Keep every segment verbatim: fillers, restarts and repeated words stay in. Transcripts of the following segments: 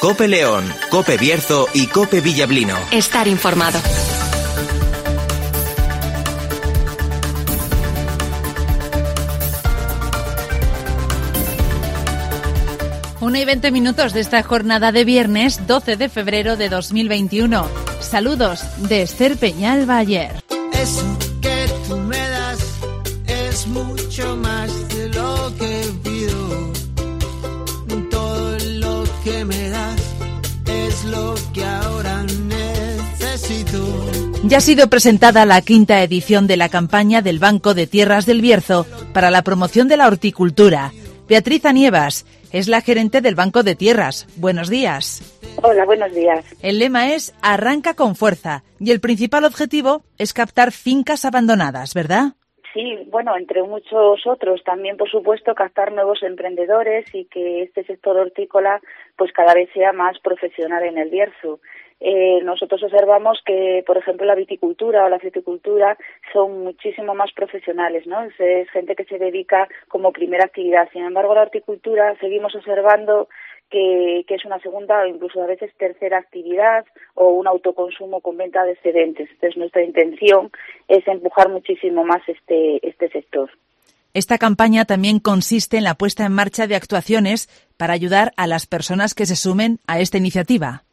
COPE León, COPE Bierzo y COPE Villablino. Estar informado. Una y veinte minutos de esta jornada de viernes doce de febrero de dos mil veintiuno. Saludos de Esther Peñal Bayer. Eso que tú me das es mucho más de lo que pido. Todo lo que me das es lo que ahora necesito. Ya ha sido presentada la quinta edición de la campaña del Banco de Tierras del Bierzo para la promoción de la horticultura. Beatriz Anievas es la gerente del Banco de Tierras. Buenos días. Hola, buenos días. El lema es Arranca con fuerza y el principal objetivo es captar fincas abandonadas, ¿verdad? Sí, bueno, entre muchos otros. También, por supuesto, captar nuevos emprendedores y que este sector hortícola pues cada vez sea más profesional en el Bierzo. Eh, nosotros observamos que, por ejemplo, la viticultura o la fruticultura son muchísimo más profesionales, ¿no? Es, es gente que se dedica como primera actividad. Sin embargo, la horticultura seguimos observando que, que es una segunda o incluso a veces tercera actividad o un autoconsumo con venta de excedentes. Entonces, nuestra intención es empujar muchísimo más este, este sector. Esta campaña también consiste en la puesta en marcha de actuaciones para ayudar a las personas que se sumen a esta iniciativa.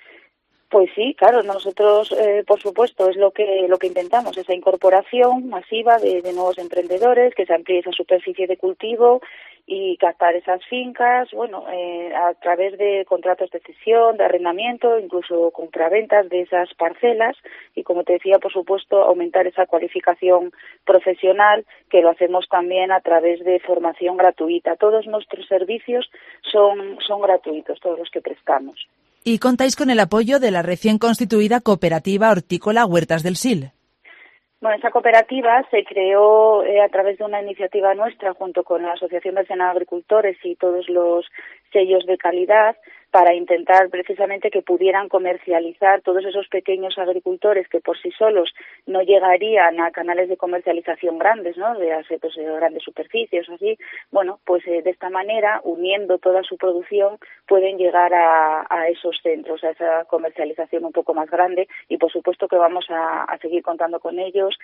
Pues sí, claro, nosotros, eh, por supuesto, es lo que lo que intentamos, esa incorporación masiva de, de nuevos emprendedores, que se amplíe esa superficie de cultivo y captar esas fincas, bueno, eh, a través de contratos de cesión, de arrendamiento, incluso compraventas de esas parcelas y, como te decía, por supuesto, aumentar esa cualificación profesional, que lo hacemos también a través de formación gratuita. Todos nuestros servicios son, son gratuitos, todos los que prestamos. Y contáis con el apoyo de la recién constituida Cooperativa Hortícola Huertas del Sil. Bueno, esa cooperativa se creó eh, a través de una iniciativa nuestra junto con la Asociación Nacional de Agricultores y todos los sellos de calidad para intentar precisamente que pudieran comercializar todos esos pequeños agricultores que por sí solos no llegarían a canales de comercialización grandes, ¿no? De hacer pues, de grandes superficies o así. Bueno, pues eh, de esta manera, uniendo toda su producción, pueden llegar a, a esos centros, a esa comercialización un poco más grande y por supuesto que vamos a, a seguir contando con ellos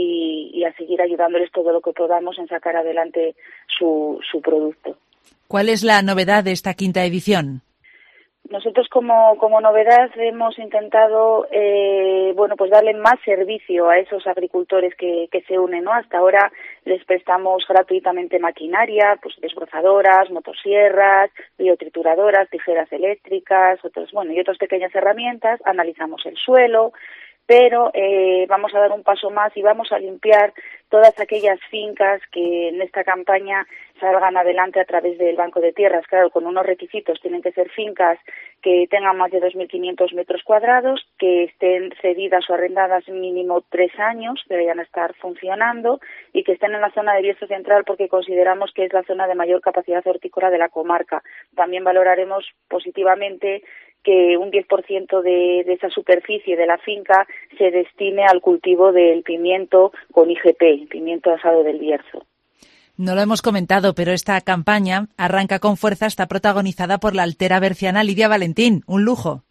y, y a seguir ayudándoles todo lo que podamos en sacar adelante su, su producto. ¿Cuál es la novedad de esta quinta edición? Nosotros como, como novedad hemos intentado eh, bueno pues darle más servicio a esos agricultores que, que se unen, ¿no? Hasta ahora les prestamos gratuitamente maquinaria, pues desbrozadoras, motosierras, biotrituradoras, tijeras eléctricas, otros, bueno, y otras pequeñas herramientas, analizamos el suelo, pero eh, vamos a dar un paso más y vamos a limpiar todas aquellas fincas que en esta campaña salgan adelante a través del Banco de Tierras. Claro, con unos requisitos, tienen que ser fincas que tengan más de dos mil quinientos metros cuadrados, que estén cedidas o arrendadas mínimo tres años, que vayan a estar funcionando y que estén en la zona de Bierzo Central porque consideramos que es la zona de mayor capacidad hortícola de la comarca. También valoraremos positivamente que un diez por ciento de, de esa superficie de la finca se destine al cultivo del pimiento con I G P, pimiento asado del Bierzo. No lo hemos comentado, pero esta campaña Arranca con fuerza está protagonizada por la altera berciana Lidia Valentín. Un lujo.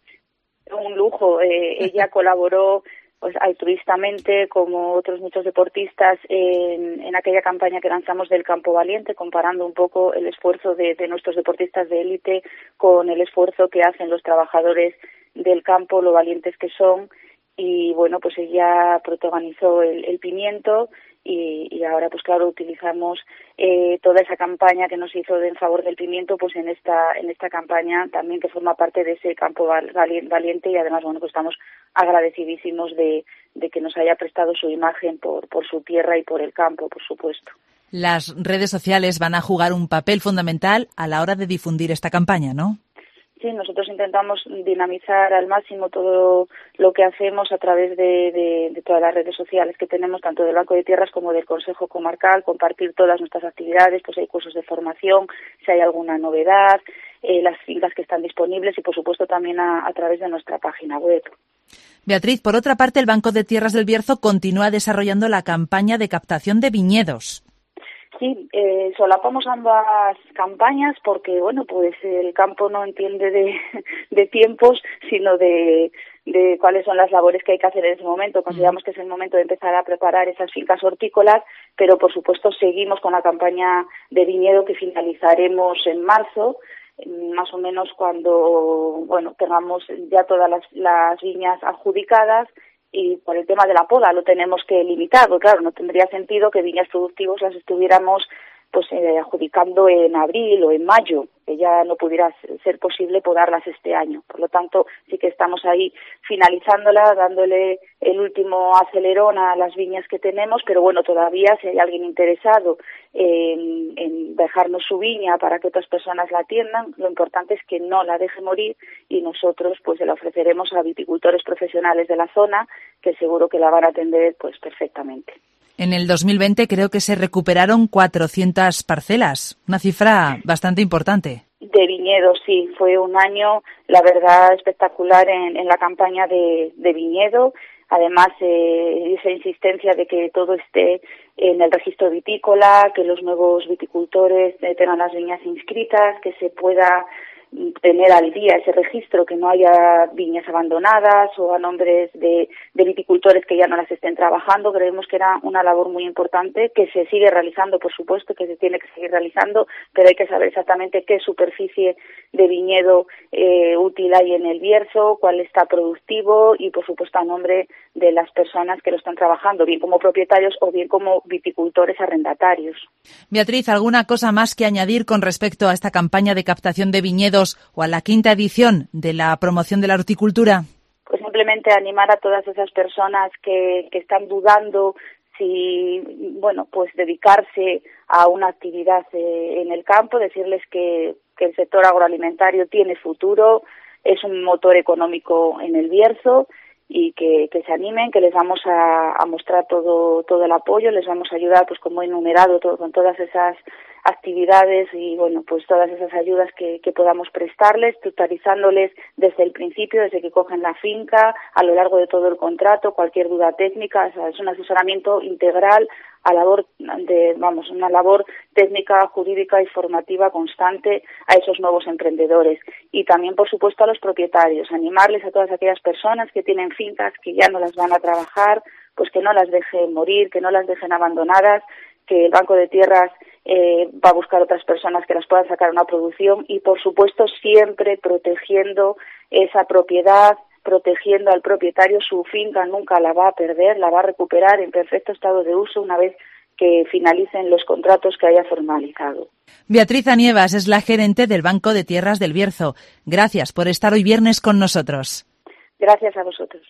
Un lujo. Eh, ella colaboró pues altruistamente, como otros muchos deportistas, en, en aquella campaña que lanzamos del Campo Valiente, comparando un poco el esfuerzo de, de nuestros deportistas de élite con el esfuerzo que hacen los trabajadores del campo, lo valientes que son. Y bueno, pues ella protagonizó el, el pimiento y, y ahora pues claro utilizamos eh, toda esa campaña que nos hizo de en favor del pimiento pues en esta en esta campaña también que forma parte de ese campo valiente y además bueno pues estamos agradecidísimos de, de que nos haya prestado su imagen por, por su tierra y por el campo, por supuesto. Las redes sociales van a jugar un papel fundamental a la hora de difundir esta campaña, ¿no? Sí, nosotros intentamos dinamizar al máximo todo lo que hacemos a través de, de, de todas las redes sociales que tenemos, tanto del Banco de Tierras como del Consejo Comarcal, compartir todas nuestras actividades, pues hay cursos de formación, si hay alguna novedad, eh, las fincas que están disponibles y, por supuesto, también a, a través de nuestra página web. Beatriz, por otra parte, el Banco de Tierras del Bierzo continúa desarrollando la campaña de captación de viñedos. Sí, eh, solapamos ambas campañas porque, bueno, pues el campo no entiende de, de tiempos, sino de, de cuáles son las labores que hay que hacer en ese momento. Consideramos que es el momento de empezar a preparar esas fincas hortícolas, pero por supuesto seguimos con la campaña de viñedo que finalizaremos en marzo, más o menos cuando, bueno, tengamos ya todas las, las viñas adjudicadas. Y por el tema de la poda lo tenemos que limitar, porque claro, no tendría sentido que viñas productivos las estuviéramos pues eh, adjudicando en abril o en mayo, que ya no pudiera ser posible podarlas este año. Por lo tanto, sí que estamos ahí finalizándola, dándole el último acelerón a las viñas que tenemos, pero bueno, todavía si hay alguien interesado en, en dejarnos su viña para que otras personas la atiendan, lo importante es que no la deje morir y nosotros pues se la ofreceremos a viticultores profesionales de la zona que seguro que la van a atender pues perfectamente. En el dos mil veinte creo que se recuperaron cuatrocientas parcelas, una cifra bastante importante. De viñedo, sí, fue un año, la verdad, espectacular en, en la campaña de, de viñedo. Además, eh, esa insistencia de que todo esté en el registro vitícola, que los nuevos viticultores eh, tengan las viñas inscritas, que se pueda tener al día ese registro, que no haya viñas abandonadas o a nombres de, de viticultores que ya no las estén trabajando. Creemos que era una labor muy importante que se sigue realizando, por supuesto, que se tiene que seguir realizando, pero hay que saber exactamente qué superficie de viñedo eh, útil hay en el Bierzo, cuál está productivo y, por supuesto, a nombre de las personas que lo están trabajando, bien como propietarios o bien como viticultores arrendatarios. Beatriz, ¿alguna cosa más que añadir con respecto a esta campaña de captación de viñedos o a la quinta edición de la promoción de la horticultura? Pues simplemente animar a todas esas personas que, que están dudando si, bueno, pues dedicarse a una actividad eh, en el campo, decirles que, que el sector agroalimentario tiene futuro, es un motor económico en el Bierzo y que, que se animen, que les vamos a, a mostrar todo todo el apoyo, les vamos a ayudar, pues como he enumerado, todo, con todas esas actividades y, bueno, pues todas esas ayudas que, que podamos prestarles, tutorizándoles desde el principio, desde que cogen la finca, a lo largo de todo el contrato, cualquier duda técnica. O sea, es un asesoramiento integral a labor de, vamos, una labor técnica, jurídica y formativa constante a esos nuevos emprendedores. Y también, por supuesto, a los propietarios, animarles a todas aquellas personas que tienen fincas que ya no las van a trabajar, pues que no las dejen morir, que no las dejen abandonadas, que el Banco de Tierras eh, va a buscar otras personas que las puedan sacar a una producción y, por supuesto, siempre protegiendo esa propiedad, protegiendo al propietario. Su finca nunca la va a perder, la va a recuperar en perfecto estado de uso una vez que finalicen los contratos que haya formalizado. Beatriz Anievas es la gerente del Banco de Tierras del Bierzo. Gracias por estar hoy viernes con nosotros. Gracias a vosotros.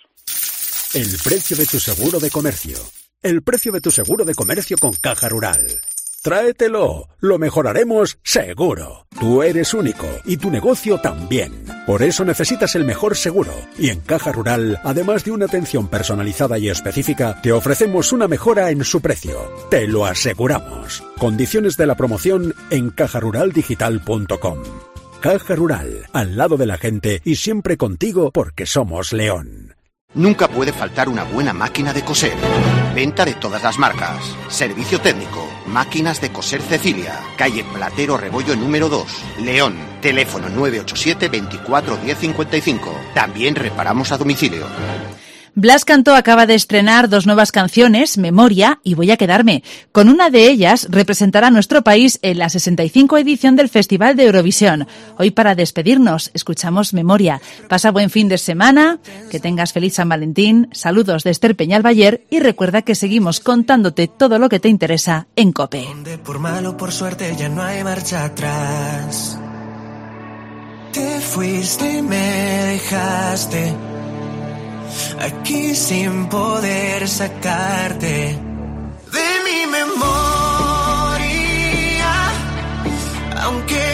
El precio de tu seguro de comercio. El precio de tu seguro de comercio con Caja Rural. Tráetelo, lo mejoraremos seguro. Tú eres único y tu negocio también. Por eso necesitas el mejor seguro. Y en Caja Rural, además de una atención personalizada y específica, te ofrecemos una mejora en su precio. Te lo aseguramos. Condiciones de la promoción en caja rural digital punto com. Caja Rural, al lado de la gente y siempre contigo porque somos León. Nunca puede faltar una buena máquina de coser. Venta de todas las marcas. Servicio técnico. Máquinas de coser Cecilia. Calle Platero Rebollo número dos. León. Teléfono nueve ocho siete, veinticuatro, diez cincuenta y cinco. También reparamos a domicilio. Blas Cantó acaba de estrenar dos nuevas canciones, Memoria y Voy a quedarme. Con una de ellas representará a nuestro país en la sesenta y cinco edición del Festival de Eurovisión. Hoy, para despedirnos, escuchamos Memoria. Pasa buen fin de semana, que tengas feliz San Valentín, saludos de Esther Peñalbayer y recuerda que seguimos contándote todo lo que te interesa en COPE. Donde por mal o por suerte ya no hay marcha atrás. Te fuiste y me dejaste aquí sin poder sacarte de mi memoria, aunque